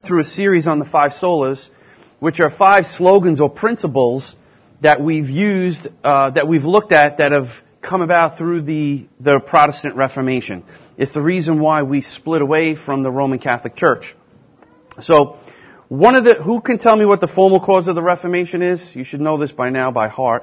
through a series on the 5 solas, which are 5 slogans or principles that we've used, that we've looked at, that have come about through the Protestant Reformation. It's the reason why we split away from the Roman Catholic Church. So, who can tell me what the formal cause of the Reformation is? You should know this by now by heart.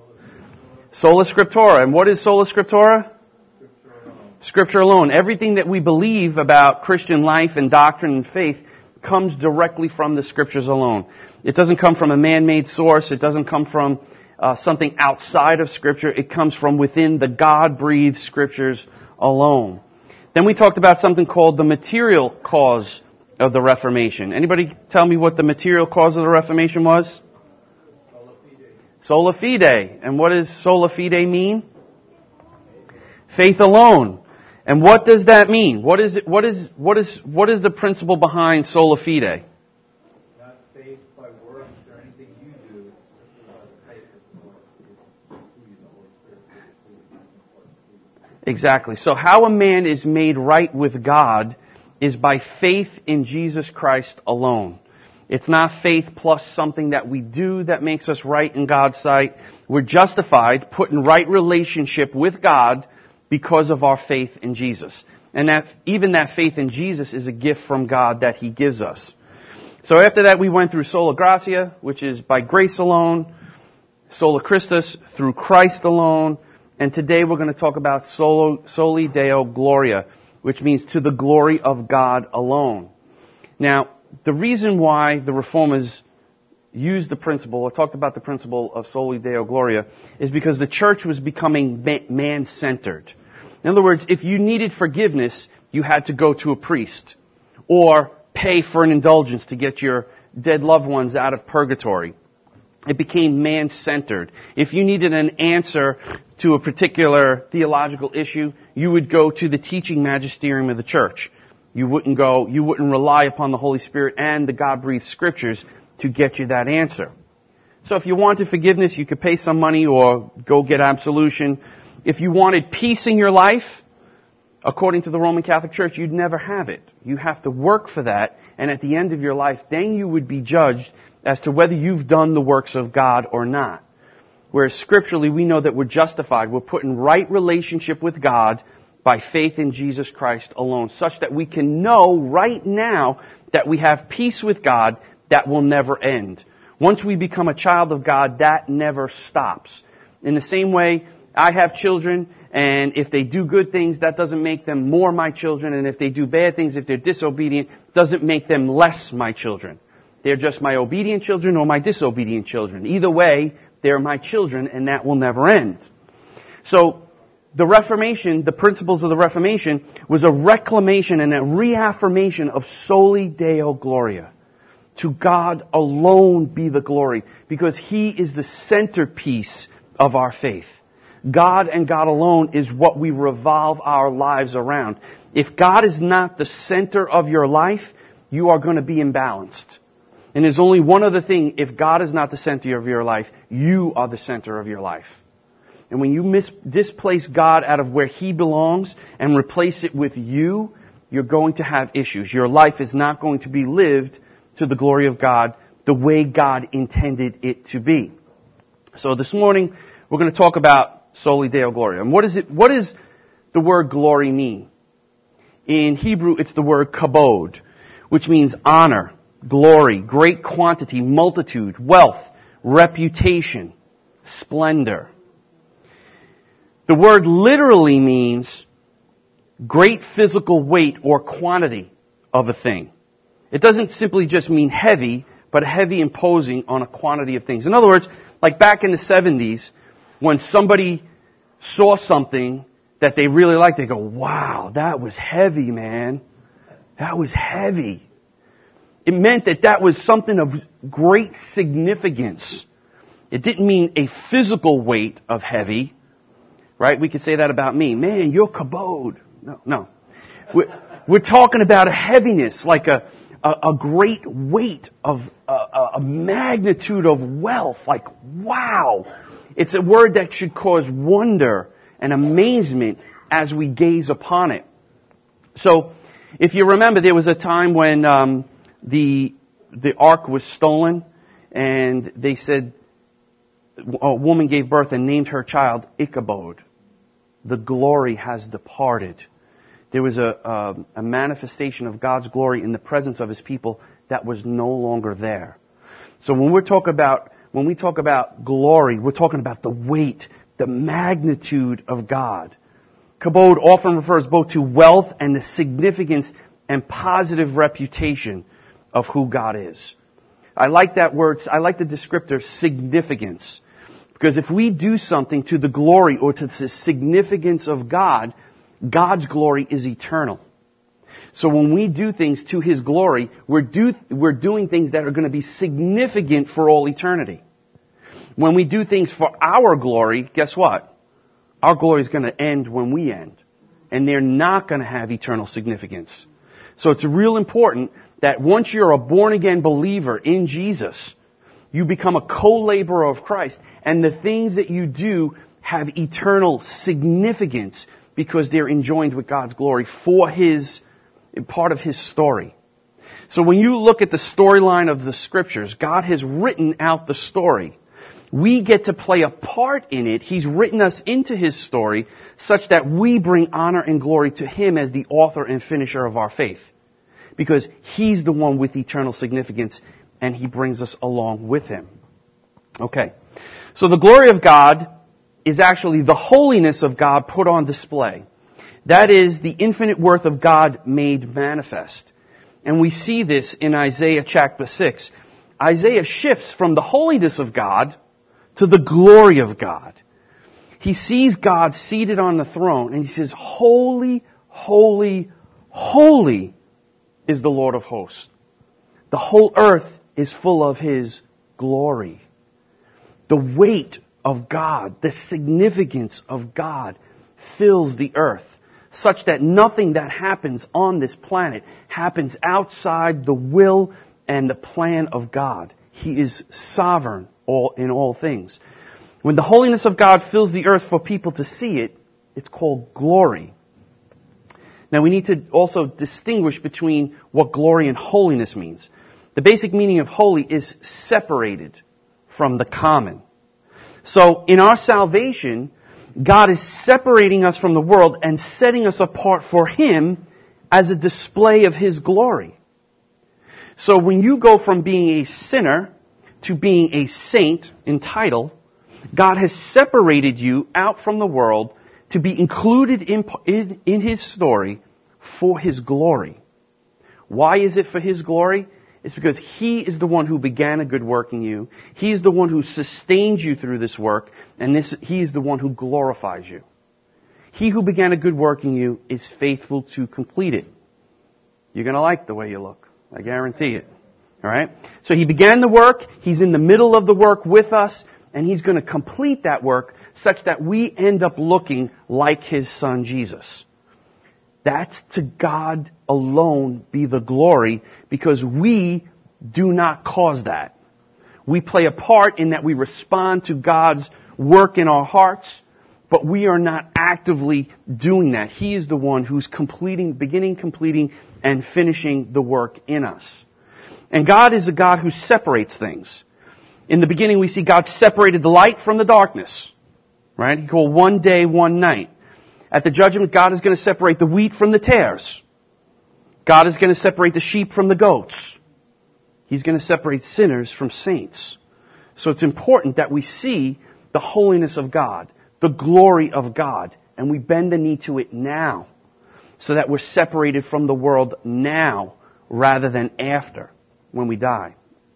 Sola Scriptura. And what is Sola Scriptura? Scripture alone. Everything that we believe about Christian life and doctrine and faith comes directly from the Scriptures alone. It doesn't come from a man-made source. It doesn't come from something outside of Scripture. It comes from within the God-breathed Scriptures alone. Then we talked about something called the material cause of the Reformation. Anybody tell me what the material cause of the Reformation was? Sola fide. Sola fide. And what does sola fide mean? Faith alone. And what does that mean? What is the principle behind sola fide? Not faith by works or anything you do. It's about faith of the Holy Spirit. Exactly. So how a man is made right with God is by faith in Jesus Christ alone. It's not faith plus something that we do that makes us right in God's sight. We're justified, put in right relationship with God because of our faith in Jesus. And even that faith in Jesus is a gift from God that He gives us. So after that we went through sola gratia, which is by grace alone, sola Christus, through Christ alone, and today we're going to talk about soli Deo gloria, which means to the glory of God alone. Now, the reason why the Reformers used the principle, or talked about the principle of soli Deo gloria, is because the church was becoming man-centered. In other words, if you needed forgiveness, you had to go to a priest, or pay for an indulgence to get your dead loved ones out of purgatory. It became man-centered. If you needed an answer to a particular theological issue, you would go to the teaching magisterium of the church. You wouldn't rely upon the Holy Spirit and the God-breathed Scriptures to get you that answer. So if you wanted forgiveness, you could pay some money or go get absolution. If you wanted peace in your life, according to the Roman Catholic Church, you'd never have it. You have to work for that, and at the end of your life, then you would be judged as to whether you've done the works of God or not. Whereas scripturally, we know that we're justified. We're put in right relationship with God by faith in Jesus Christ alone, such that we can know right now that we have peace with God that will never end. Once we become a child of God, that never stops. In the same way, I have children, and if they do good things, that doesn't make them more my children, and if they do bad things, if they're disobedient, doesn't make them less my children. They're just my obedient children or my disobedient children. Either way, they're my children, and that will never end. So, the Reformation, the principles of the Reformation, was a reclamation and a reaffirmation of soli Deo gloria. To God alone be the glory, because He is the centerpiece of our faith. God and God alone is what we revolve our lives around. If God is not the center of your life, you are going to be imbalanced. And there's only one other thing: if God is not the center of your life, you are the center of your life. And when you displace God out of where He belongs and replace it with you, you're going to have issues. Your life is not going to be lived to the glory of God the way God intended it to be. So this morning, we're going to talk about soli Deo gloria. And what does the word glory mean? In Hebrew, it's the word kabod, which means honor, glory, great quantity, multitude, wealth, reputation, splendor. The word literally means great physical weight or quantity of a thing. It doesn't simply just mean heavy, but heavy imposing on a quantity of things. In other words, like back in the 70s, when somebody saw something that they really liked, they go, wow, that was heavy, man. That was heavy. It meant that was something of great significance. It didn't mean a physical weight of heavy, right? We could say that about me. Man, you're kabod. No. We're talking about a heaviness, like a great weight of a magnitude of wealth. Like, wow. It's a word that should cause wonder and amazement as we gaze upon it. So, if you remember, there was a time when the ark was stolen, and they said a woman gave birth and named her child Ichabod. The glory has departed. There was a manifestation of God's glory in the presence of His people that was no longer there. So when we talk about glory, we're talking about the weight, the magnitude of God. Kabod often refers both to wealth and the significance and positive reputation of who God is. I like that word, I like the descriptor significance. Because if we do something to the glory or to the significance of God, God's glory is eternal. So when we do things to His glory, we're doing things that are going to be significant for all eternity. When we do things for our glory, guess what? Our glory is going to end when we end. And they're not going to have eternal significance. So it's real important that once you're a born-again believer in Jesus, you become a co-laborer of Christ. And the things that you do have eternal significance because they're enjoined with God's glory for part of His story. So when you look at the storyline of the Scriptures, God has written out the story. We get to play a part in it. He's written us into His story such that we bring honor and glory to Him as the author and finisher of our faith. Because He's the one with eternal significance, and He brings us along with Him. Okay. So the glory of God is actually the holiness of God put on display. That is the infinite worth of God made manifest. And we see this in Isaiah chapter 6. Isaiah shifts from the holiness of God to the glory of God. He sees God seated on the throne, and he says, "Holy, holy, holy is the Lord of hosts. The whole earth is full of His glory." The weight of God, the significance of God fills the earth, such that nothing that happens on this planet happens outside the will and the plan of God. He is sovereign in all things. When the holiness of God fills the earth for people to see it, it's called glory. Now we need to also distinguish between what glory and holiness means. The basic meaning of holy is separated from the common. So in our salvation, God is separating us from the world and setting us apart for Him as a display of His glory. So when you go from being a sinner to being a saint in title, God has separated you out from the world to be included in His story for His glory. Why is it for His glory? It's because He is the one who began a good work in you. He is the one who sustains you through this work, and He is the one who glorifies you. He who began a good work in you is faithful to complete it. You're going to like the way you look. I guarantee it. Alright? So He began the work, He's in the middle of the work with us, and He's going to complete that work such that we end up looking like His Son Jesus. That's to God alone be the glory, because we do not cause that. We play a part in that we respond to God's work in our hearts, but we are not actively doing that. He is the one who's beginning, completing, and finishing the work in us. And God is a God who separates things. In the beginning, we see God separated the light from the darkness. Right? He called one day, one night. At the judgment, God is going to separate the wheat from the tares. God is going to separate the sheep from the goats. He's going to separate sinners from saints. So it's important that we see the holiness of God, the glory of God, and we bend the knee to it now, so that we're separated from the world now rather than after, when we die.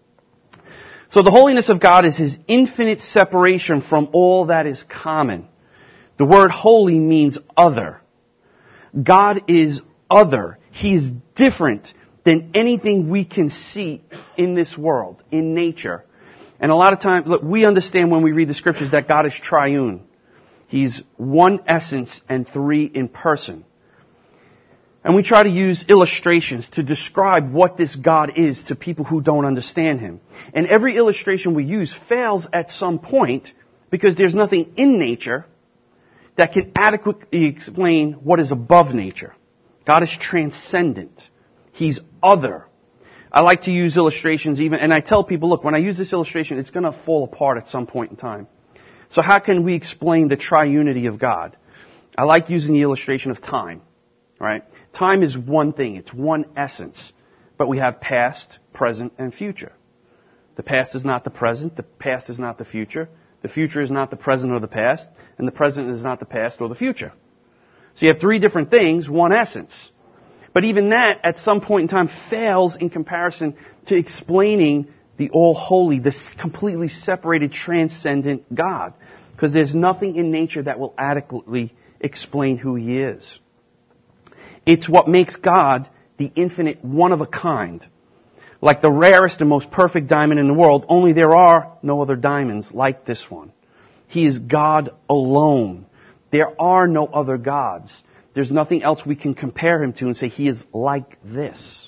So the holiness of God is His infinite separation from all that is common. The word holy means other. God is other. He is different than anything we can see in this world, in nature. And a lot of times, look, we understand when we read the Scriptures that God is triune. He's one essence and three in person. And we try to use illustrations to describe what this God is to people who don't understand Him. And every illustration we use fails at some point because there's nothing in nature that can adequately explain what is above nature. God is transcendent. He's other. I like to use illustrations even, and I tell people, look, when I use this illustration, it's going to fall apart at some point in time. So how can we explain the triunity of God? I like using the illustration of time, right? Time is one thing. It's one essence. But we have past, present, and future. The past is not the present. The past is not the future. The future is not the present or the past. And the present is not the past or the future. So you have three different things, one essence. But even that, at some point in time, fails in comparison to explaining the all-holy, the completely separated, transcendent God. Because there's nothing in nature that will adequately explain who He is. It's what makes God the infinite one-of-a-kind. Like the rarest and most perfect diamond in the world, only there are no other diamonds like this one. He is God alone. There are no other gods. There's nothing else we can compare Him to and say He is like this.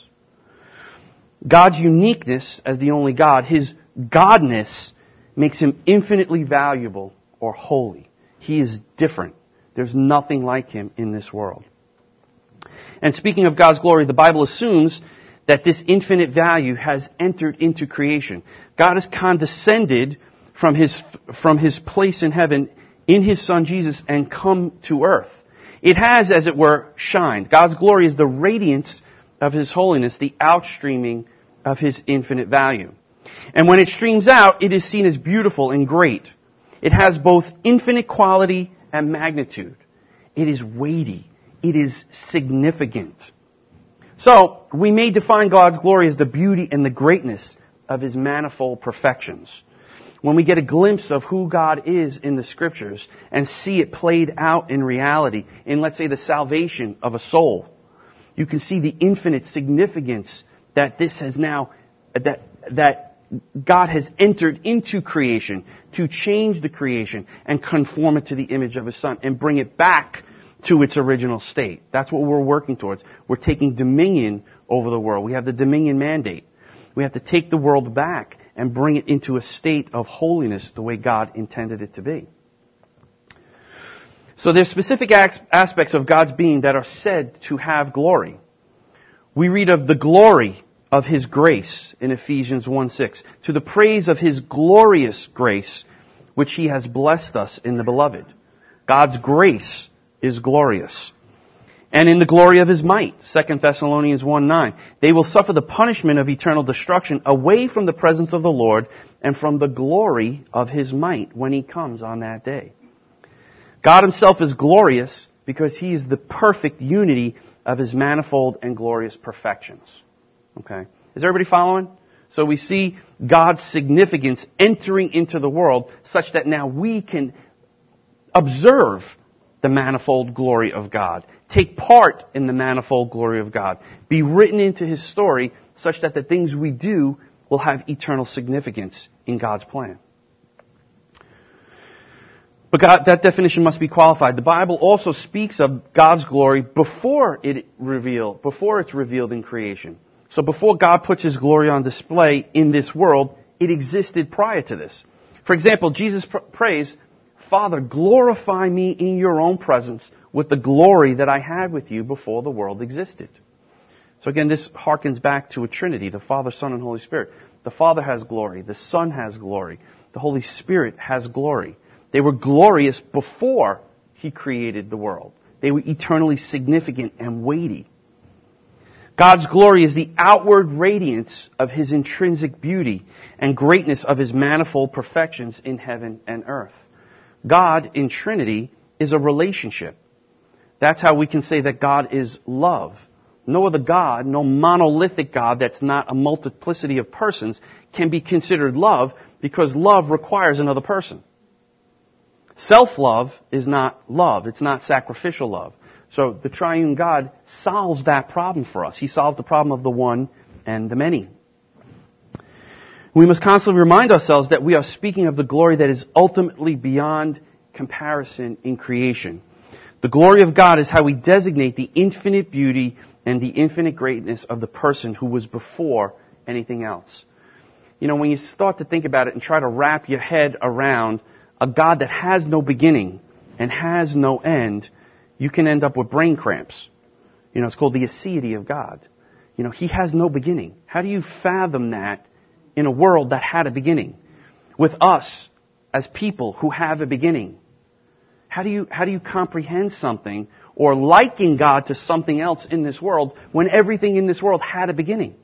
God's uniqueness as the only God, His godness, makes Him infinitely valuable or holy. He is different. There's nothing like Him in this world. And speaking of God's glory, the Bible assumes that this infinite value has entered into creation. God has condescended from His place in heaven in His Son Jesus and come to earth. It has, as it were, shined. God's glory is the radiance of His holiness, the outstreaming of His infinite value. And when it streams out, it is seen as beautiful and great. It has both infinite quality and magnitude. It is weighty. It is significant. So, we may define God's glory as the beauty and the greatness of His manifold perfections. When we get a glimpse of who God is in the Scriptures and see it played out in reality, in, let's say, the salvation of a soul, you can see the infinite significance that this has now, that God has entered into creation to change the creation and conform it to the image of His Son and bring it back to its original state. That's what we're working towards. We're taking dominion over the world. We have the dominion mandate. We have to take the world back and bring it into a state of holiness the way God intended it to be. So there's specific aspects of God's being that are said to have glory. We read of the glory of His grace in Ephesians 1:6, to the praise of His glorious grace, which He has blessed us in the Beloved. God's grace is glorious. And in the glory of His might, 2 Thessalonians 1:9, they will suffer the punishment of eternal destruction away from the presence of the Lord and from the glory of His might when He comes on that day. God Himself is glorious because He is the perfect unity of His manifold and glorious perfections. Okay? Is everybody following? So we see God's significance entering into the world such that now we can observe the manifold glory of God. Take part in the manifold glory of God. Be written into His story such that the things we do will have eternal significance in God's plan. But that definition must be qualified. The Bible also speaks of God's glory before it's revealed in creation. So before God puts His glory on display in this world, it existed prior to this. For example, Jesus prays, Father, glorify me in your own presence with the glory that I had with you before the world existed. So again, this harkens back to a Trinity, the Father, Son, and Holy Spirit. The Father has glory. The Son has glory. The Holy Spirit has glory. They were glorious before He created the world. They were eternally significant and weighty. God's glory is the outward radiance of His intrinsic beauty and greatness of His manifold perfections in heaven and earth. God in Trinity is a relationship. That's how we can say that God is love. No other God, no monolithic God that's not a multiplicity of persons can be considered love because love requires another person. Self-love is not love. It's not sacrificial love. So the triune God solves that problem for us. He solves the problem of the one and the many. We must constantly remind ourselves that we are speaking of the glory that is ultimately beyond comparison in creation. The glory of God is how we designate the infinite beauty and the infinite greatness of the person who was before anything else. You know, when you start to think about it and try to wrap your head around a God that has no beginning and has no end, you can end up with brain cramps. You know, it's called the aseity of God. He has no beginning. How do you fathom that in a world that had a beginning? With us as people who have a beginning. How do you comprehend something or liken God to something else in this world when everything in this world had a beginning?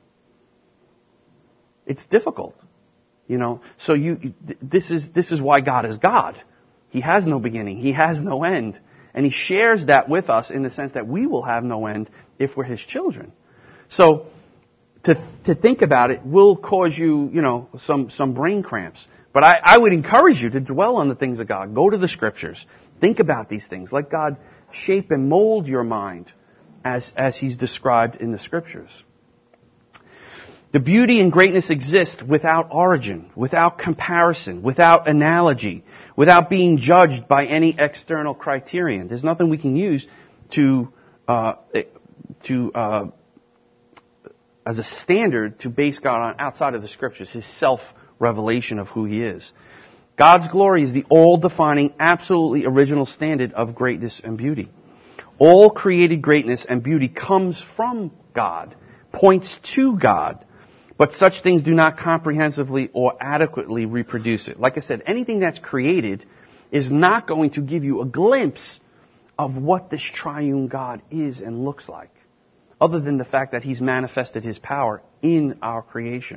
It's difficult. So this is why God is God. He has no beginning. He has no end. And He shares that with us in the sense that we will have no end if we're His children. So, to think about it will cause you, some brain cramps. But I would encourage you to dwell on the things of God. Go to the Scriptures. Think about these things. Let God shape and mold your mind as He's described in the Scriptures. The beauty and greatness exist without origin, without comparison, without analogy, without being judged by any external criterion. There's nothing we can use as a standard to base God on outside of the Scriptures, His self-revelation of who He is. God's glory is the all-defining, absolutely original standard of greatness and beauty. All created greatness and beauty comes from God, points to God, but such things do not comprehensively or adequately reproduce it. Like I said, anything that's created is not going to give you a glimpse of what this triune God is and looks like, other than the fact that He's manifested His power in our creation.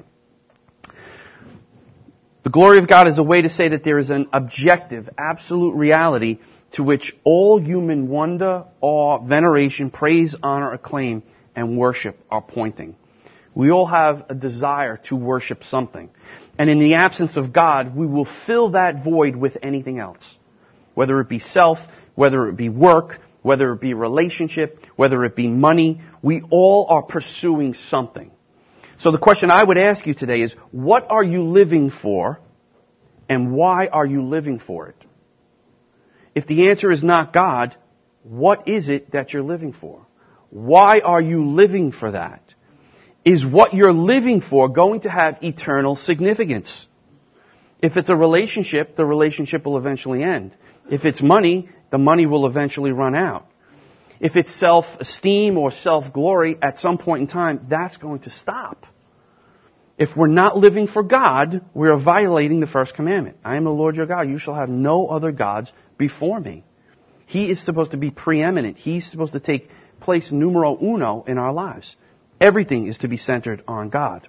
The glory of God is a way to say that there is an objective, absolute reality to which all human wonder, awe, veneration, praise, honor, acclaim, and worship are pointing. We all have a desire to worship something. And in the absence of God, we will fill that void with anything else. Whether it be self, whether it be work, whether it be relationship, whether it be money, we all are pursuing something. So the question I would ask you today is, what are you living for, and why are you living for it? If the answer is not God, what is it that you're living for? Why are you living for that? Is what you're living for going to have eternal significance? If it's a relationship, the relationship will eventually end. If it's money, the money will eventually run out. If it's self-esteem or self-glory, at some point in time, that's going to stop. If we're not living for God, we are violating the first commandment. I am the Lord your God. You shall have no other gods before me. He is supposed to be preeminent. He's supposed to take place numero uno in our lives. Everything is to be centered on God.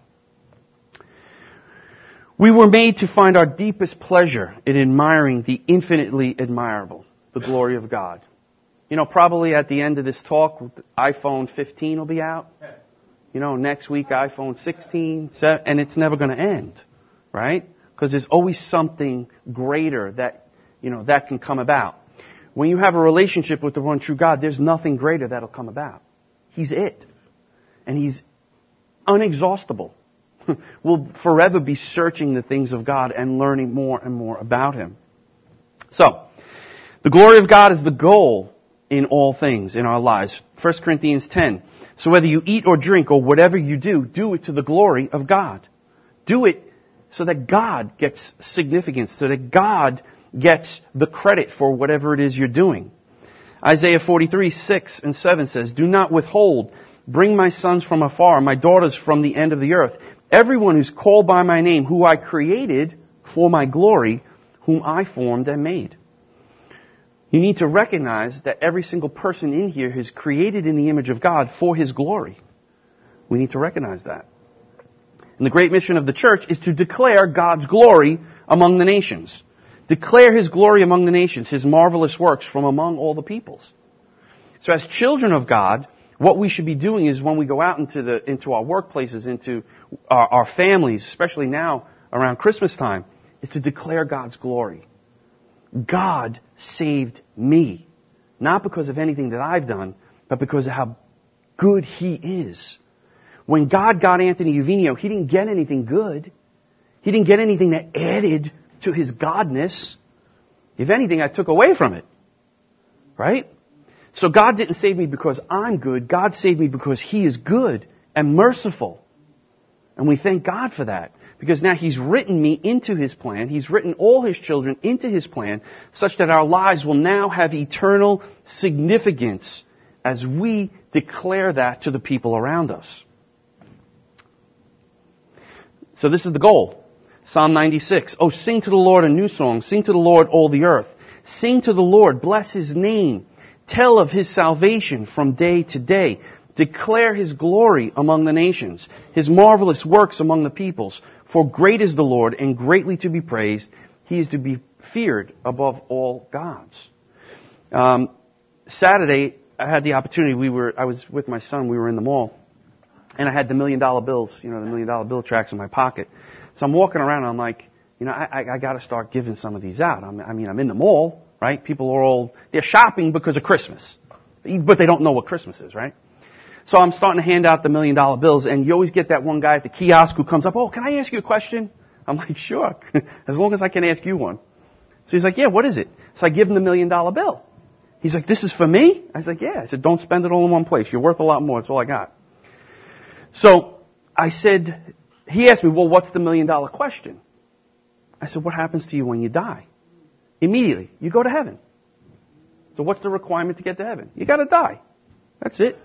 We were made to find our deepest pleasure in admiring the infinitely admirable, the glory of God. Probably at the end of this talk, iPhone 15 will be out. Next week, iPhone 16, and it's never going to end, right? Because there's always something greater that can come about. When you have a relationship with the one true God, there's nothing greater that'll come about. He's it. And He's unexhaustible. We'll forever be searching the things of God and learning more and more about Him. So, the glory of God is the goal in all things in our lives. 1 Corinthians 10. So whether you eat or drink or whatever you do, do it to the glory of God. Do it so that God gets significance, so that God gets the credit for whatever it is you're doing. Isaiah 43, 6 and 7 says, do not withhold. Bring my sons from afar, my daughters from the end of the earth. Everyone who's called by my name, who I created for my glory, whom I formed and made. You need to recognize that every single person in here is created in the image of God for His glory. We need to recognize that. And the great mission of the church is to declare God's glory among the nations. Declare His glory among the nations, His marvelous works from among all the peoples. So as children of God, what we should be doing is when we go out into our workplaces, into our families, especially now around Christmas time, is to declare God's glory. God saved me. Not because of anything that I've done, but because of how good He is. When God got Anthony Uvino, He didn't get anything good. He didn't get anything that added to His godness. If anything, I took away from it. Right? So God didn't save me because I'm good. God saved me because He is good and merciful. And we thank God for that. Because now He's written me into His plan. He's written all His children into His plan, such that our lives will now have eternal significance as we declare that to the people around us. So this is the goal. Psalm 96. Oh, sing to the Lord a new song. Sing to the Lord, all the earth. Sing to the Lord. Bless His name. Tell of His salvation from day to day. Declare His glory among the nations. His marvelous works among the peoples. For great is the Lord and greatly to be praised. He is to be feared above all gods. Saturday, I had the opportunity. I was with my son. We were in the mall. And I had the $1 million bills, the $1 million bill tracks in my pocket. So I'm walking around and I'm like, I got to start giving some of these out. I'm in the mall, right? People are they're shopping because of Christmas. But they don't know what Christmas is, right? So I'm starting to hand out the $1 million bills, and you always get that one guy at the kiosk who comes up, oh, can I ask you a question? I'm like, sure, as long as I can ask you one. So he's like, yeah, what is it? So I give him the $1 million bill. He's like, this is for me? I was like, yeah. I said, don't spend it all in one place. You're worth a lot more. That's all I got. So I said, he asked me, well, what's the $1 million question? I said, what happens to you when you die? Immediately, you go to heaven. So what's the requirement to get to heaven? You got to die. That's it.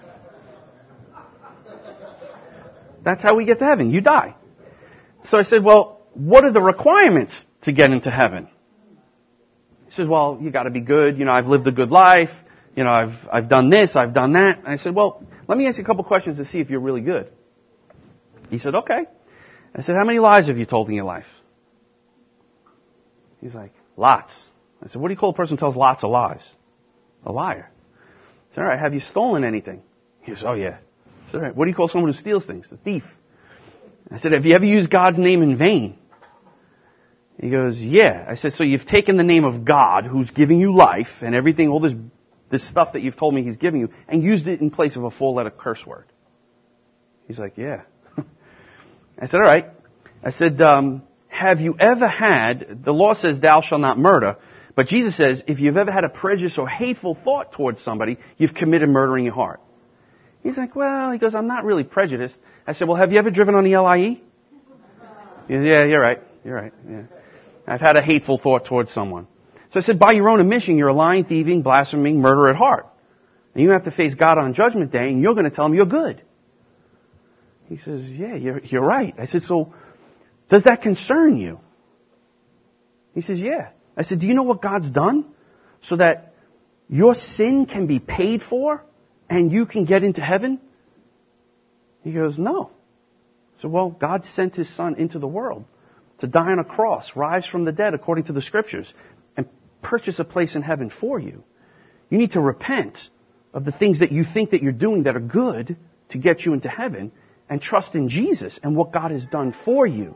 That's how we get to heaven. You die. So I said, well, what are the requirements to get into heaven? He says, well, you got to be good. I've lived a good life. I've done this, I've done that. And I said, well, let me ask you a couple questions to see if you're really good. He said, okay. I said, how many lies have you told in your life? He's like, lots. I said, what do you call a person who tells lots of lies? A liar. I said, all right, have you stolen anything? He goes, oh yeah. I said, all right, what do you call someone who steals things? A thief. I said, have you ever used God's name in vain? He goes, yeah. I said, so you've taken the name of God, who's giving you life and everything, all this stuff that you've told me He's giving you, and used it in place of a four-letter curse word. He's like, yeah. I said, all right. I said, have you ever had, the law says thou shalt not murder, but Jesus says if you've ever had a prejudice or hateful thought towards somebody, you've committed murder in your heart. He's like, well, he goes, I'm not really prejudiced. I said, well, have you ever driven on the LIE? He goes, yeah, you're right. Yeah. I've had a hateful thought towards someone. So I said, by your own admission, you're a lying, thieving, blaspheming, murderer at heart. And you have to face God on Judgment Day, and you're going to tell Him you're good. He says, yeah, you're right. I said, so does that concern you? He says, yeah. I said, do you know what God's done so that your sin can be paid for and you can get into heaven? He goes, no. So, well, God sent His Son into the world to die on a cross, rise from the dead according to the Scriptures, and purchase a place in heaven for you. You need to repent of the things that you think that you're doing that are good to get you into heaven, and trust in Jesus and what God has done for you.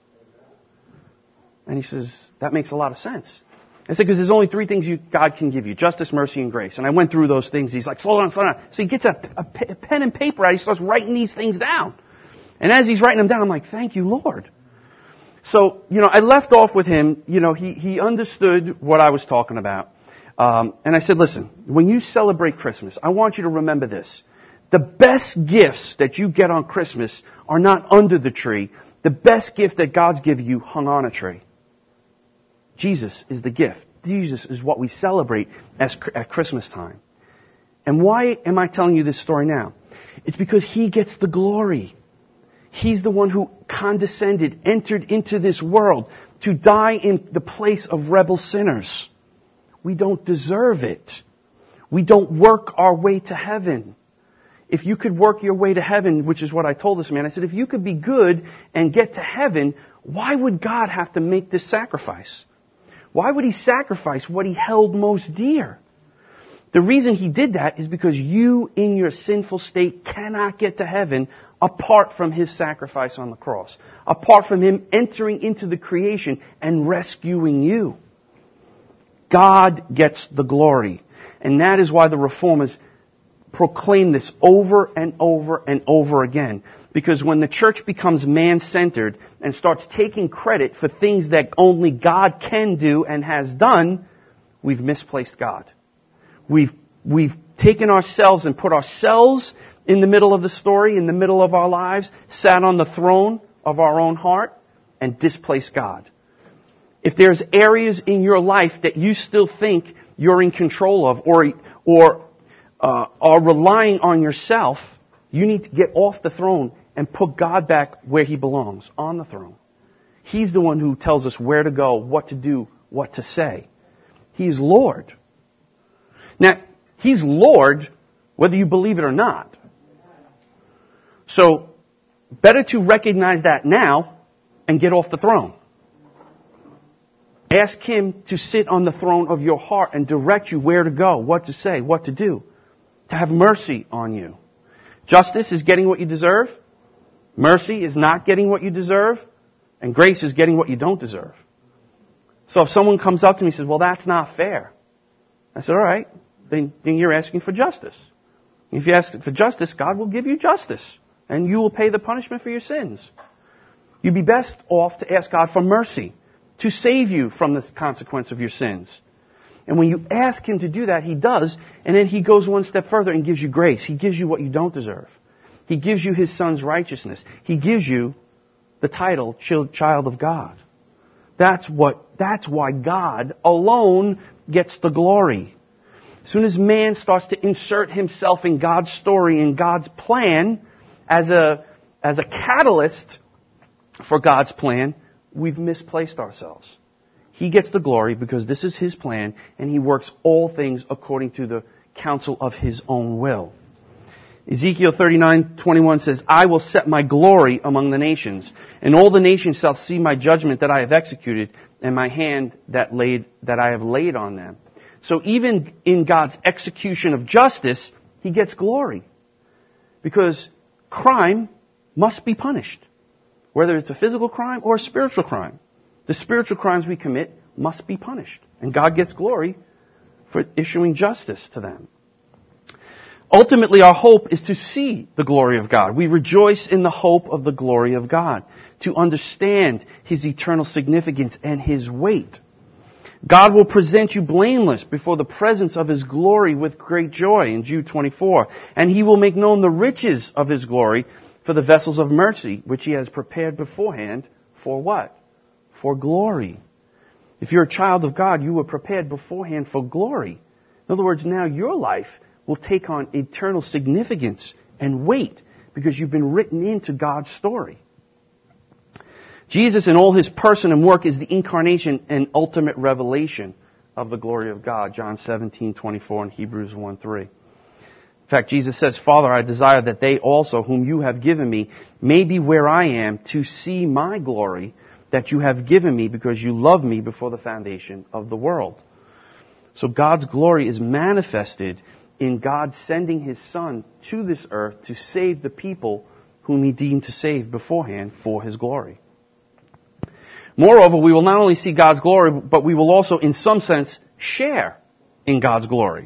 And he says, that makes a lot of sense. I said, because there's only three things God can give you: justice, mercy, and grace. And I went through those things. He's like, slow down. So he gets a pen and paper out. He starts writing these things down. And as he's writing them down, I'm like, thank you, Lord. So, I left off with him. He understood what I was talking about. And I said, listen, when you celebrate Christmas, I want you to remember this. The best gifts that you get on Christmas are not under the tree. The best gift that God's given you hung on a tree. Jesus is the gift. Jesus is what we celebrate at Christmas time. And why am I telling you this story now? It's because He gets the glory. He's the one who condescended, entered into this world to die in the place of rebel sinners. We don't deserve it. We don't work our way to heaven. If you could work your way to heaven, which is what I told this man, I said, if you could be good and get to heaven, why would God have to make this sacrifice? Why would He sacrifice what He held most dear? The reason He did that is because you, in your sinful state, cannot get to heaven apart from His sacrifice on the cross, apart from Him entering into the creation and rescuing you. God gets the glory. And that is why the Reformers proclaim this over and over and over again. Because when the church becomes man-centered and starts taking credit for things that only God can do and has done, we've misplaced God. We've taken ourselves and put ourselves in the middle of the story, in the middle of our lives, sat on the throne of our own heart, and displaced God. If there's areas in your life that you still think you're in control of or are relying on yourself, you need to get off the throne and put God back where He belongs, on the throne. He's the one who tells us where to go, what to do, what to say. He's Lord. Now, He's Lord whether you believe it or not. So, better to recognize that now and get off the throne. Ask Him to sit on the throne of your heart and direct you where to go, what to say, what to do. To have mercy on you. Justice is getting what you deserve. Mercy is not getting what you deserve. And grace is getting what you don't deserve. So if someone comes up to me and says, well, that's not fair. I said, all right, then you're asking for justice. If you ask for justice, God will give you justice. And you will pay the punishment for your sins. You'd be best off to ask God for mercy, to save you from the consequence of your sins. And when you ask Him to do that, He does, and then He goes one step further and gives you grace. He gives you what you don't deserve. He gives you His Son's righteousness. He gives you the title, child of God. That's why God alone gets the glory. As soon as man starts to insert himself in God's story, in God's plan, as a catalyst for God's plan, we've misplaced ourselves. He gets the glory because this is His plan, and He works all things according to the counsel of His own will. Ezekiel 39:21 says, I will set my glory among the nations, and all the nations shall see my judgment that I have executed, and my hand that I have laid on them. So even in God's execution of justice, He gets glory. Because crime must be punished. Whether it's a physical crime or a spiritual crime. The spiritual crimes we commit must be punished. And God gets glory for issuing justice to them. Ultimately, our hope is to see the glory of God. We rejoice in the hope of the glory of God, to understand His eternal significance and His weight. God will present you blameless before the presence of His glory with great joy in Jude 24. And He will make known the riches of His glory for the vessels of mercy, which He has prepared beforehand for what? For glory. If you're a child of God, you were prepared beforehand for glory. In other words, now your life will take on eternal significance and weight because you've been written into God's story. Jesus in all His person and work is the incarnation and ultimate revelation of the glory of God. John 17:24 and Hebrews 1:3. In fact, Jesus says, Father, I desire that they also, whom you have given me, may be where I am to see my glory that you have given me because you loved me before the foundation of the world. So God's glory is manifested in God sending His Son to this earth to save the people whom He deemed to save beforehand for His glory. Moreover, we will not only see God's glory, but we will also, in some sense, share in God's glory.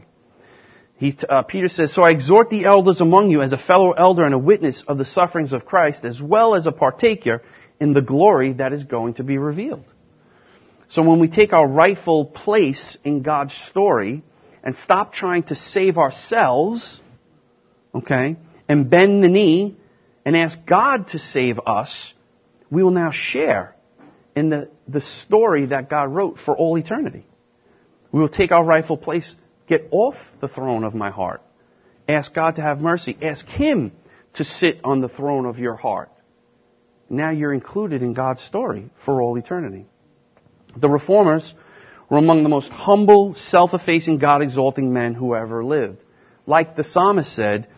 Peter says, So I exhort the elders among you as a fellow elder and a witness of the sufferings of Christ, as well as a partaker in the glory that is going to be revealed. So when we take our rightful place in God's story and stop trying to save ourselves, okay, and bend the knee and ask God to save us, we will now share in the story that God wrote for all eternity. We will take our rightful place, get off the throne of my heart, ask God to have mercy, ask Him to sit on the throne of your heart. Now you're included in God's story for all eternity. The Reformers were among the most humble, self-effacing, God-exalting men who ever lived. Like the psalmist said,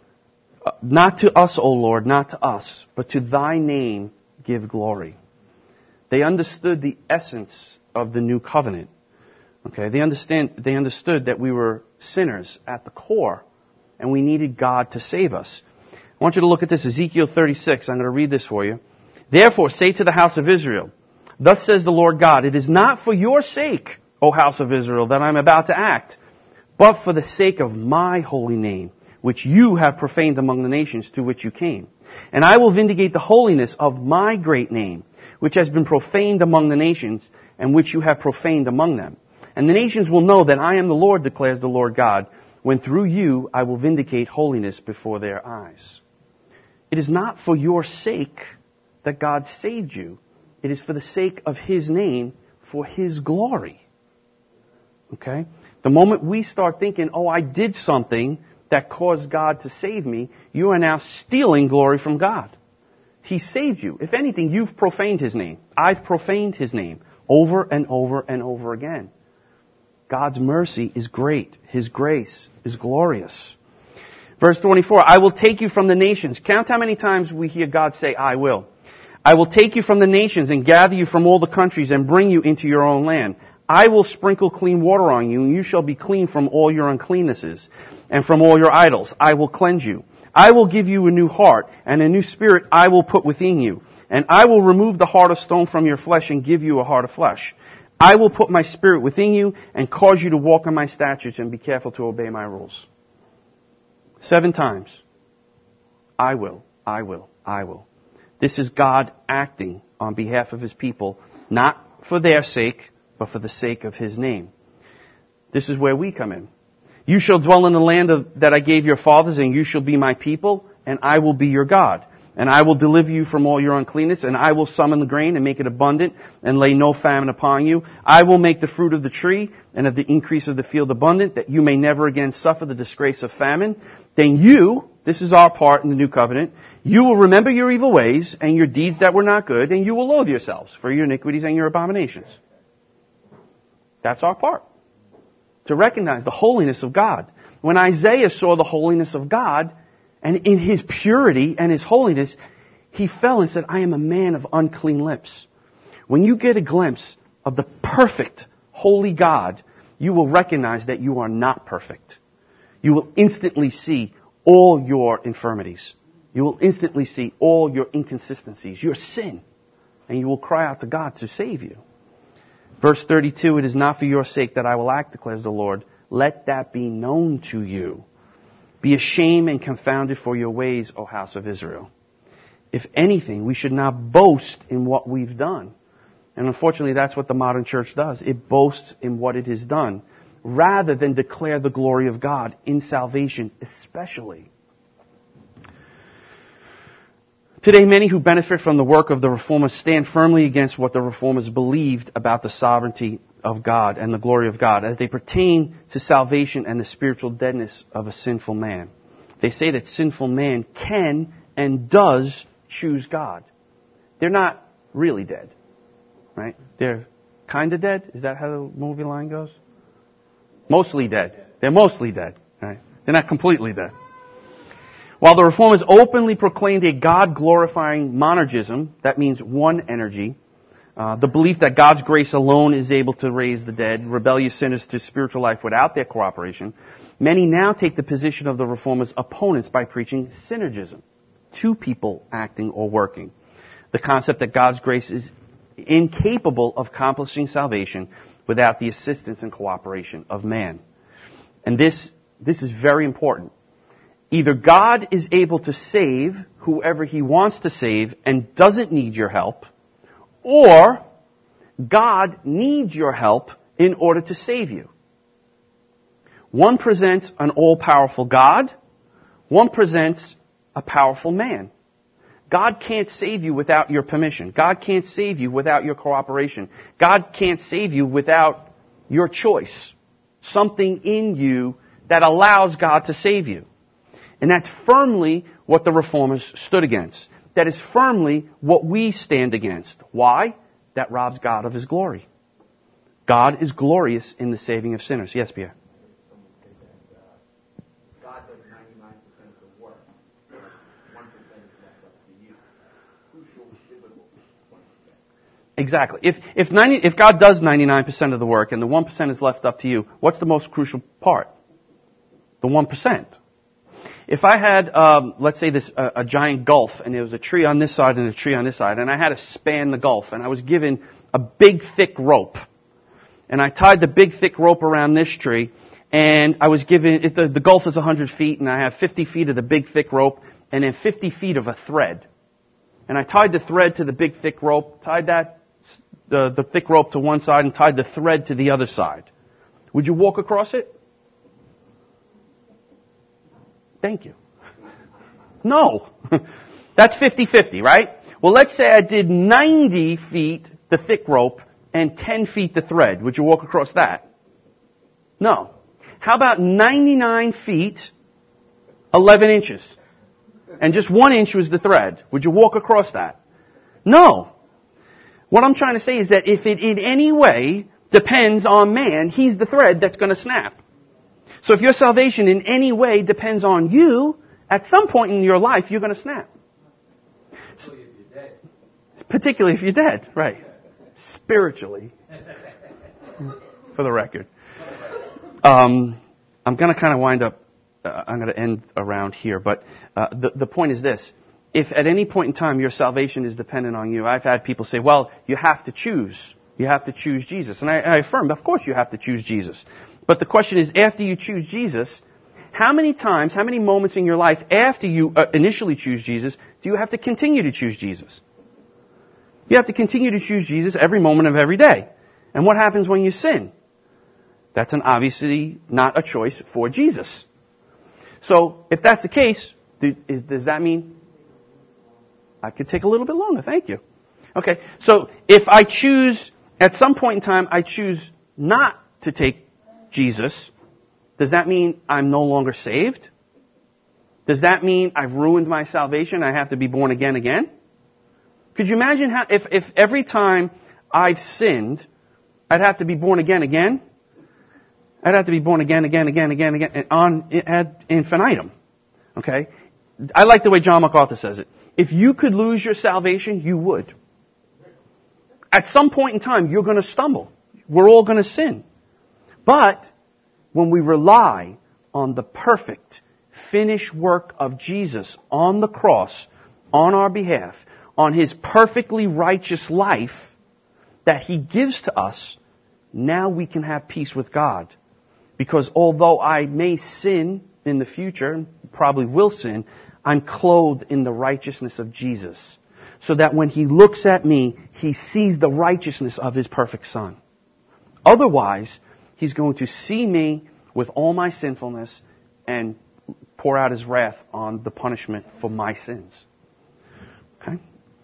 not to us, O Lord, not to us, but to Thy name give glory. They understood the essence of the new covenant. Okay, they understood that we were sinners at the core, and we needed God to save us. I want you to look at this, Ezekiel 36. I'm going to read this for you. Therefore, say to the house of Israel, Thus says the Lord God, It is not for your sake, O house of Israel, that I am about to act, but for the sake of my holy name, which you have profaned among the nations to which you came. And I will vindicate the holiness of my great name, which has been profaned among the nations, and which you have profaned among them. And the nations will know that I am the Lord, declares the Lord God, when through you I will vindicate holiness before their eyes. It is not for your sake that God saved you. It is for the sake of His name, for His glory. Okay? The moment we start thinking, oh, I did something that caused God to save me, you are now stealing glory from God. He saved you. If anything, you've profaned His name. I've profaned His name over and over and over again. God's mercy is great. His grace is glorious. Verse 24, I will take you from the nations. Count how many times we hear God say, I will. I will take you from the nations and gather you from all the countries and bring you into your own land. I will sprinkle clean water on you, and you shall be clean from all your uncleannesses and from all your idols. I will cleanse you. I will give you a new heart, and a new spirit I will put within you. And I will remove the heart of stone from your flesh and give you a heart of flesh. I will put my spirit within you and cause you to walk in my statutes and be careful to obey my rules. 7 times. I will, I will, I will. This is God acting on behalf of His people, not for their sake, but for the sake of His name. This is where we come in. You shall dwell in the land that I gave your fathers, and you shall be my people, and I will be your God. And I will deliver you from all your uncleanness, and I will summon the grain and make it abundant, and lay no famine upon you. I will make the fruit of the tree and of the increase of the field abundant, that you may never again suffer the disgrace of famine. Then you, this is our part in the new covenant, you will remember your evil ways and your deeds that were not good, and you will loathe yourselves for your iniquities and your abominations. That's our part. To recognize the holiness of God. When Isaiah saw the holiness of God, and in His purity and His holiness, he fell and said, I am a man of unclean lips. When you get a glimpse of the perfect, holy God, you will recognize that you are not perfect. You will instantly see all your infirmities. You will instantly see all your inconsistencies, your sin. And you will cry out to God to save you. Verse 32, it is not for your sake that I will act, declares the Lord. Let that be known to you. Be ashamed and confounded for your ways, O house of Israel. If anything, we should not boast in what we've done. And unfortunately, that's what the modern church does. It boasts in what it has done, rather than declare the glory of God in salvation, especially. Today, many who benefit from the work of the Reformers stand firmly against what the Reformers believed about the sovereignty of God and the glory of God as they pertain to salvation and the spiritual deadness of a sinful man. They say that sinful man can and does choose God. They're not really dead, right? They're kind of dead. Is that how the movie line goes? Mostly dead. They're mostly dead, right? They're not completely dead. While the Reformers openly proclaimed a God-glorifying monergism, that means one energy, the belief that God's grace alone is able to raise the dead, rebellious sinners to spiritual life without their cooperation, many now take the position of the Reformers' opponents by preaching synergism, two people acting or working. The concept that God's grace is incapable of accomplishing salvation without the assistance and cooperation of man. And this is very important. Either God is able to save whoever He wants to save and doesn't need your help, or God needs your help in order to save you. One presents an all-powerful God, one presents a powerful man. God can't save you without your permission. God can't save you without your cooperation. God can't save you without your choice. Something in you that allows God to save you. And that's firmly what the Reformers stood against. That is firmly what we stand against. Why? That robs God of His glory. God is glorious in the saving of sinners. Yes, Pierre? God does 99% of the work. 1% is left up to you. Crucial, pivotal 1%. Exactly. If God does 99% of the work and the 1% is left up to you, what's the most crucial part? The 1%. If I had, let's say a giant gulf, and there was a tree on this side and a tree on this side, and I had to span the gulf, and I was given a big thick rope, and I tied the big thick rope around this tree, and I was given, the gulf is 100 feet, and I have 50 feet of the big thick rope, and then 50 feet of a thread. And I tied the thread to the big thick rope, tied the thick rope to one side, and tied the thread to the other side. Would you walk across it? Thank you. No. That's 50-50, right? Well, let's say I did 90 feet the thick rope and 10 feet the thread. Would you walk across that? No. How about 99 feet, 11 inches? and just 1 inch was the thread, would you walk across that? No. What I'm trying to say is that if it in any way depends on man, he's the thread that's going to snap. So if your salvation in any way depends on you, at some point in your life, you're going to snap. Particularly if you're dead. Particularly if you're dead, right. Spiritually. For the record. I'm going to kind of wind up, I'm going to end around here, but the point is this. If at any point in time your salvation is dependent on you, I've had people say, well, you have to choose. You have to choose Jesus. And I affirm, of course you have to choose Jesus. But the question is, after you choose Jesus, how many times, how many moments in your life after you initially choose Jesus, do you have to continue to choose Jesus? You have to continue to choose Jesus every moment of every day. And what happens when you sin? That's obviously not a choice for Jesus. So, if that's the case, does that mean I could take a little bit longer? Thank you. Okay, so if I choose, at some point in time, I choose not to take Jesus, does that mean I'm no longer saved? Does that mean I've ruined my salvation? I have to be born again? Could you imagine how, if every time I've sinned, I'd have to be born again? I'd have to be born again, and on ad infinitum. Okay? I like the way John MacArthur says it. If you could lose your salvation, you would. At some point in time, you're going to stumble. We're all going to sin. But when we rely on the perfect, finished work of Jesus on the cross, on our behalf, on His perfectly righteous life that He gives to us, now we can have peace with God. Because although I may sin in the future, and probably will sin, I'm clothed in the righteousness of Jesus. So that when He looks at me, He sees the righteousness of His perfect Son. Otherwise, He's going to see me with all my sinfulness and pour out His wrath on the punishment for my sins. Okay?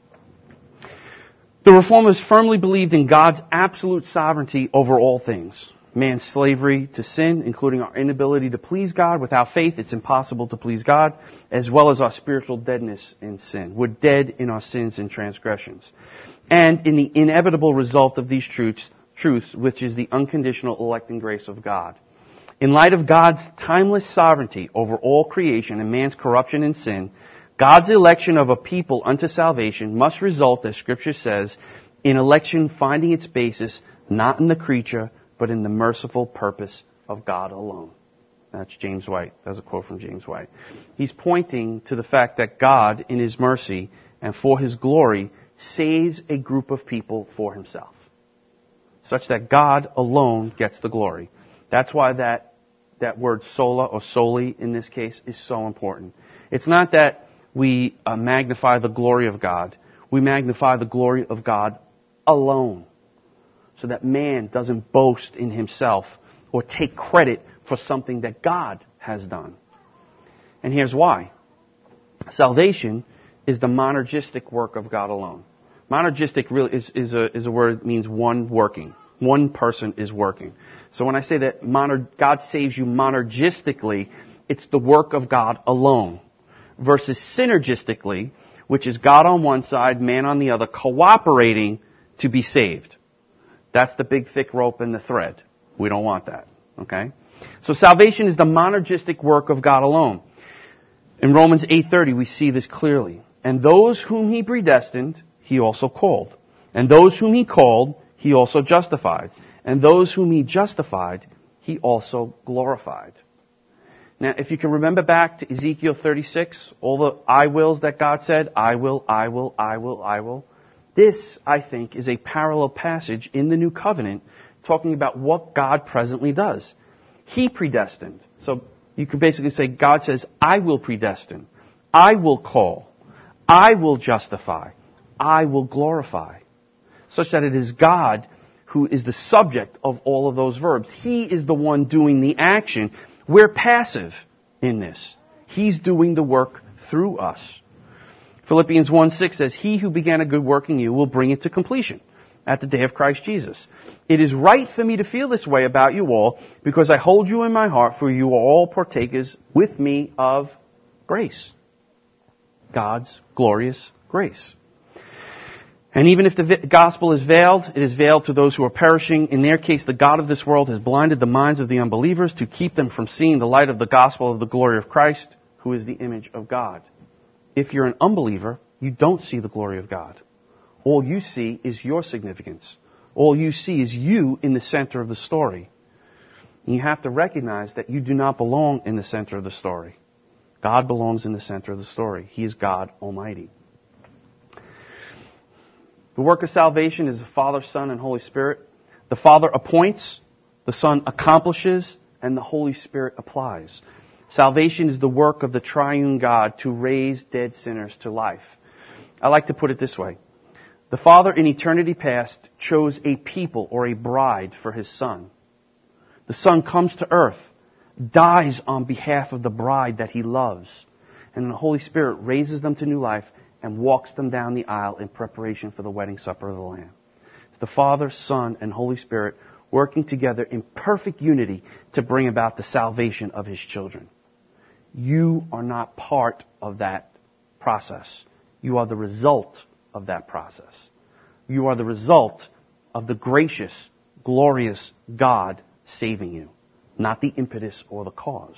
The Reformers firmly believed in God's absolute sovereignty over all things. Man's slavery to sin, including our inability to please God. Without faith, it's impossible to please God, as well as our spiritual deadness in sin. We're dead in our sins and transgressions. And in the inevitable result of these truths, which is the unconditional electing grace of God. In light of God's timeless sovereignty over all creation and man's corruption and sin, God's election of a people unto salvation must result, as Scripture says, in election finding its basis not in the creature, but in the merciful purpose of God alone. That's James White. That's a quote from James White. He's pointing to the fact that God, in His mercy and for His glory, saves a group of people for Himself, such that God alone gets the glory. That's why that word sola or soli in this case is so important. It's not that we magnify the glory of God. We magnify the glory of God alone, so that man doesn't boast in himself or take credit for something that God has done. And here's why. Salvation is the monergistic work of God alone. Monergistic really is a word that means one working. One person is working. So when I say that God saves you monergistically, it's the work of God alone. Versus synergistically, which is God on one side, man on the other, cooperating to be saved. That's the big thick rope and the thread. We don't want that. Okay? So salvation is the monergistic work of God alone. In Romans 8:30 we see this clearly. And those whom He predestined, He also called. And those whom He called, He also justified. And those whom He justified, He also glorified. Now, if you can remember back to Ezekiel 36, all the I wills that God said, I will, I will, I will, I will. This, I think, is a parallel passage in the New Covenant talking about what God presently does. He predestined. So you could basically say God says, I will predestine. I will call. I will justify. I will glorify. Such that it is God who is the subject of all of those verbs. He is the one doing the action. We're passive in this. He's doing the work through us. Philippians 1:6 says, He who began a good work in you will bring it to completion at the day of Christ Jesus. It is right for me to feel this way about you all, because I hold you in my heart, for you are all partakers with me of grace. God's glorious grace. And even if the gospel is veiled, it is veiled to those who are perishing. In their case, the God of this world has blinded the minds of the unbelievers to keep them from seeing the light of the gospel of the glory of Christ, who is the image of God. If you're an unbeliever, you don't see the glory of God. All you see is your significance. All you see is you in the center of the story. And you have to recognize that you do not belong in the center of the story. God belongs in the center of the story. He is God Almighty. The work of salvation is the Father, Son, and Holy Spirit. The Father appoints, the Son accomplishes, and the Holy Spirit applies. Salvation is the work of the triune God to raise dead sinners to life. I like to put it this way. The Father in eternity past chose a people or a bride for His Son. The Son comes to earth, dies on behalf of the bride that He loves, and the Holy Spirit raises them to new life and walks them down the aisle in preparation for the wedding supper of the Lamb. It's the Father, Son, and Holy Spirit working together in perfect unity to bring about the salvation of His children. You are not part of that process. You are the result of that process. You are the result of the gracious, glorious God saving you, not the impetus or the cause.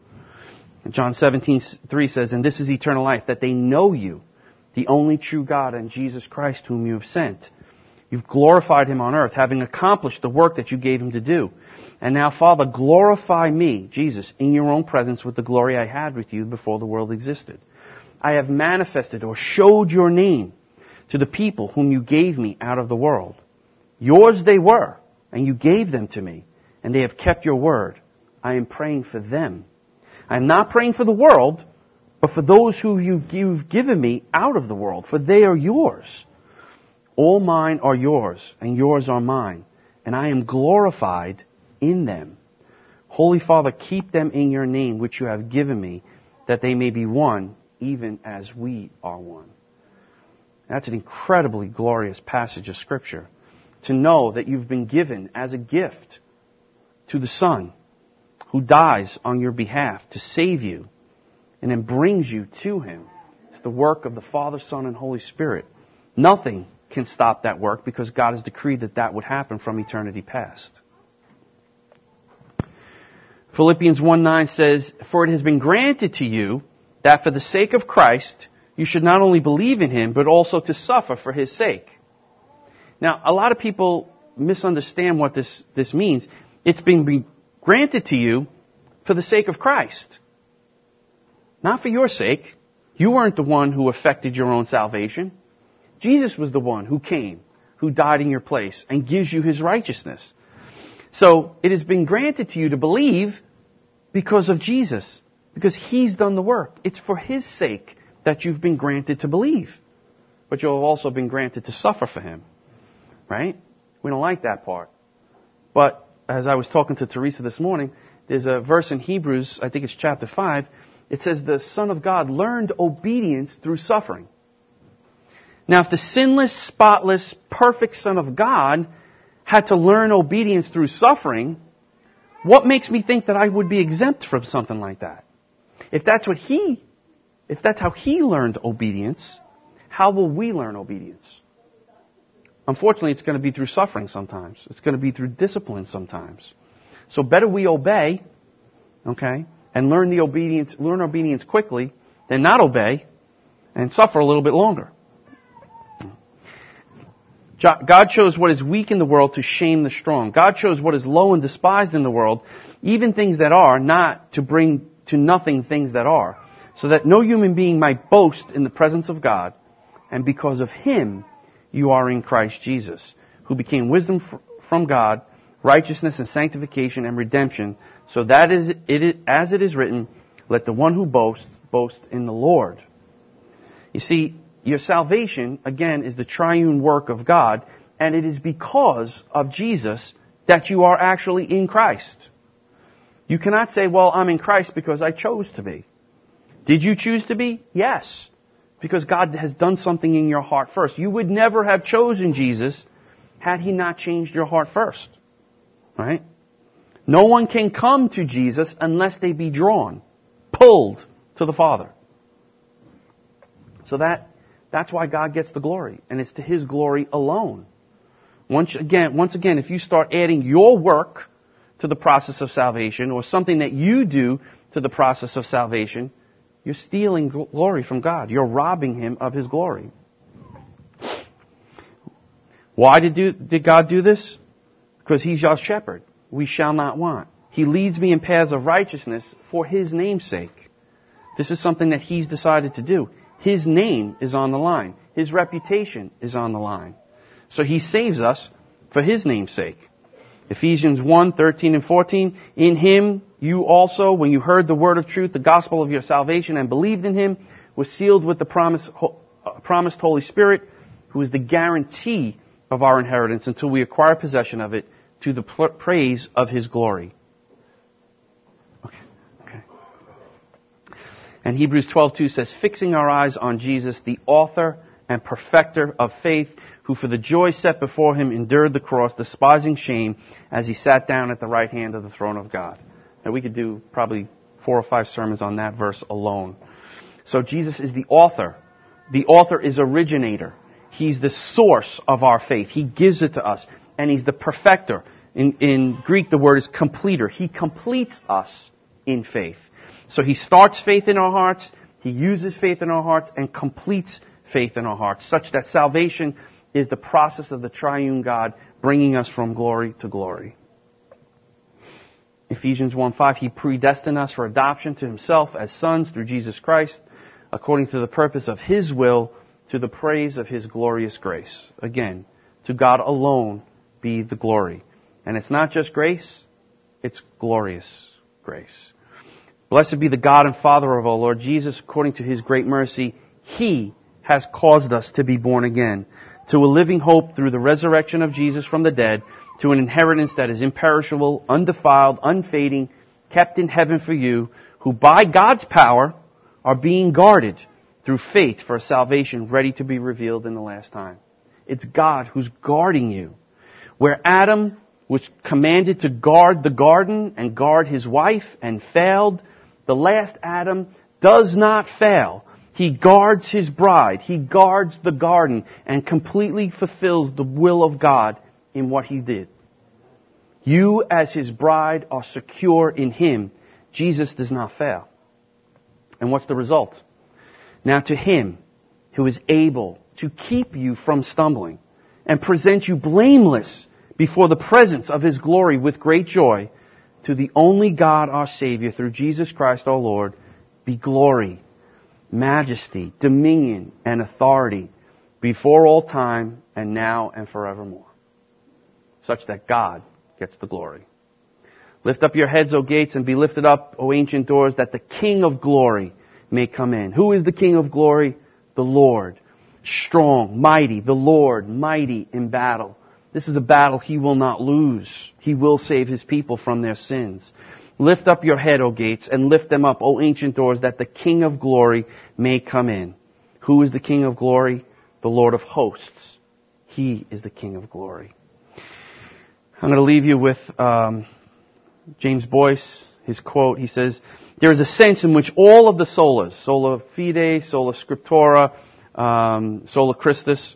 And John 17:3 says, "And this is eternal life, that they know you, the only true God, and Jesus Christ whom you have sent. You've glorified Him on earth, having accomplished the work that you gave Him to do. And now, Father, glorify me, Jesus, in your own presence with the glory I had with you before the world existed. I have manifested or showed your name to the people whom you gave me out of the world. Yours they were, and you gave them to me, and they have kept your word. I am praying for them. I am not praying for the world, but for those who you've given me out of the world, for they are yours. All mine are yours, and yours are mine, and I am glorified in them. Holy Father, keep them in your name which you have given me, that they may be one, even as we are one." That's an incredibly glorious passage of Scripture. To know that you've been given as a gift to the Son, who dies on your behalf to save you, and then brings you to Him. It's the work of the Father, Son, and Holy Spirit. Nothing can stop that work because God has decreed that that would happen from eternity past. Philippians 1:9 says, "For it has been granted to you that for the sake of Christ you should not only believe in Him, but also to suffer for His sake." Now, a lot of people misunderstand what this means. It's been granted to you for the sake of Christ. Not for your sake. You weren't the one who effected your own salvation. Jesus was the one who came, who died in your place, and gives you His righteousness. So, it has been granted to you to believe because of Jesus, because He's done the work. It's for His sake that you've been granted to believe. But you'll have also been granted to suffer for Him. Right? We don't like that part. But, as I was talking to Teresa this morning, there's a verse in Hebrews, I think it's chapter 5, it says the Son of God learned obedience through suffering. Now, if the sinless, spotless, perfect Son of God had to learn obedience through suffering, what makes me think that I would be exempt from something like that? If that's how He learned obedience, how will we learn obedience? Unfortunately, it's going to be through suffering sometimes. It's going to be through discipline sometimes. So better we obey, okay, and learn obedience quickly than not obey and suffer a little bit longer. God chose what is weak in the world to shame the strong. God chose what is low and despised in the world, even things that are, not to bring to nothing things that are, so that no human being might boast in the presence of God. And because of Him, you are in Christ Jesus, who became wisdom from God, righteousness and sanctification and redemption, so that as it is written, let the one who boasts, boast in the Lord. You see, your salvation, again, is the triune work of God, and it is because of Jesus that you are actually in Christ. You cannot say, well, I'm in Christ because I chose to be. Did you choose to be? Yes. Because God has done something in your heart first. You would never have chosen Jesus had He not changed your heart first. Right? No one can come to Jesus unless they be drawn, pulled to the Father. So that's why God gets the glory, and it's to His glory alone. Once again, if you start adding your work to the process of salvation, or something that you do to the process of salvation, you're stealing glory from God. You're robbing Him of His glory. Why did God do this? Because He's your shepherd. We shall not want. He leads me in paths of righteousness for His name's sake. This is something that He's decided to do. His name is on the line. His reputation is on the line. So He saves us for His name's sake. Ephesians 1:13-14, in Him you also, when you heard the word of truth, the gospel of your salvation, and believed in Him, were sealed with the promised Holy Spirit, who is the guarantee of our inheritance until we acquire possession of it, to the praise of His glory. Okay. And Hebrews 12:2 says, fixing our eyes on Jesus, the author and perfecter of faith, who for the joy set before Him endured the cross, despising shame, as He sat down at the right hand of the throne of God. Now we could do probably 4 or 5 sermons on that verse alone. So Jesus is the author. The author is originator. He's the source of our faith. He gives it to us. And He's the perfecter. In Greek, the word is completer. He completes us in faith. So He starts faith in our hearts, He uses faith in our hearts, and completes faith in our hearts, such that salvation is the process of the triune God bringing us from glory to glory. Ephesians 1:5, He predestined us for adoption to Himself as sons through Jesus Christ, according to the purpose of His will, to the praise of His glorious grace. Again, to God alone be the glory. And it's not just grace, it's glorious grace. Blessed be the God and Father of our Lord Jesus, according to His great mercy. He has caused us to be born again, to a living hope through the resurrection of Jesus from the dead, to an inheritance that is imperishable, undefiled, unfading, kept in heaven for you, who by God's power are being guarded through faith for a salvation ready to be revealed in the last time. It's God who's guarding you. Where Adam was commanded to guard the garden and guard his wife and failed, the last Adam does not fail. He guards his bride. He guards the garden and completely fulfills the will of God in what he did. You as His bride are secure in Him. Jesus does not fail. And what's the result? Now to Him who is able to keep you from stumbling and present you blameless before the presence of His glory with great joy, to the only God our Savior through Jesus Christ our Lord, be glory, majesty, dominion, and authority before all time and now and forevermore, such that God gets the glory. Lift up your heads, O gates, and be lifted up, O ancient doors, that the King of glory may come in. Who is the King of glory? The Lord, strong, mighty, the Lord, mighty in battle. This is a battle He will not lose. He will save His people from their sins. Lift up your head, O gates, and lift them up, O ancient doors, that the King of glory may come in. Who is the King of glory? The Lord of hosts. He is the King of glory. I'm going to leave you with James Boyce, his quote. He says, there is a sense in which all of the solas, sola fide, sola scriptura, sola Christus,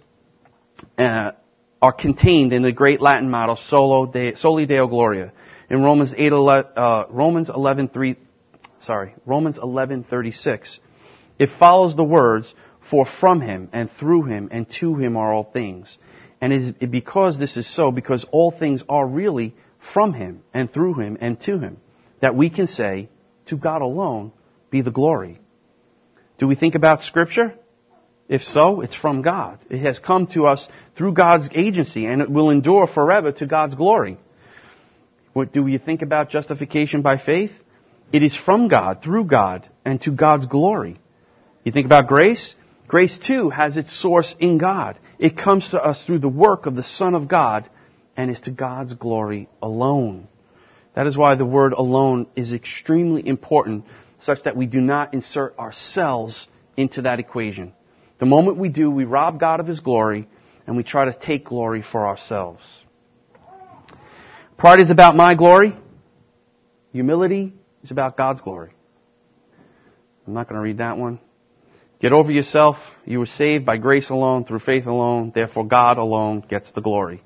are contained in the great Latin motto, Soli Deo Gloria. In Romans 11:36, it follows the words, for from Him and through Him and to Him are all things. And because this is so, because all things are really from Him and through Him and to Him, that we can say, to God alone be the glory. Do we think about Scripture? If so, it's from God. It has come to us through God's agency, and it will endure forever to God's glory. What do you think about justification by faith? It is from God, through God, and to God's glory. You think about grace? Grace, too, has its source in God. It comes to us through the work of the Son of God, and is to God's glory alone. That is why the word alone is extremely important, such that we do not insert ourselves into that equation. The moment we do, we rob God of His glory, and we try to take glory for ourselves. Pride is about my glory. Humility is about God's glory. I'm not going to read that one. Get over yourself. You were saved by grace alone, through faith alone. Therefore, God alone gets the glory.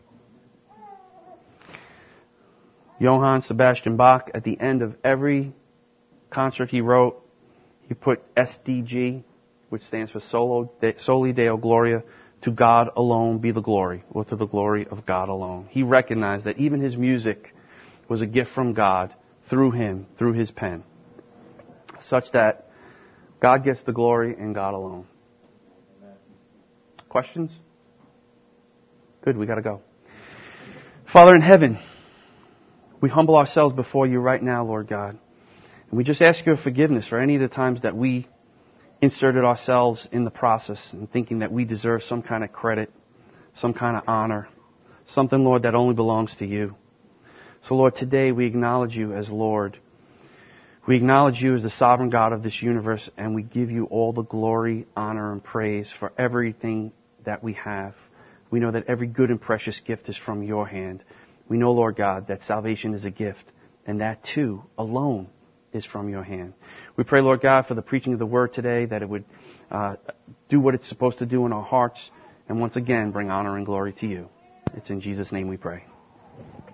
Johann Sebastian Bach, at the end of every concert he wrote, he put SDG, which stands for Soli Deo Gloria, to God alone be the glory, or to the glory of God alone. He recognized that even his music was a gift from God through him, through his pen, such that God gets the glory and God alone. Amen. Questions? Good, we got to go. Father in heaven, we humble ourselves before you right now, Lord God. And we just ask your forgiveness for any of the times that we inserted ourselves in the process and thinking that we deserve some kind of credit, some kind of honor, something, Lord, that only belongs to you. So, Lord, today we acknowledge you as Lord. We acknowledge you as the sovereign God of this universe, and we give you all the glory, honor, and praise for everything that we have. We know that every good and precious gift is from your hand. We know, Lord God, that salvation is a gift, and that too, alone, is from your hand. We pray, Lord God, for the preaching of the word today, that it would do what it's supposed to do in our hearts, and once again, bring honor and glory to you. It's in Jesus' name we pray.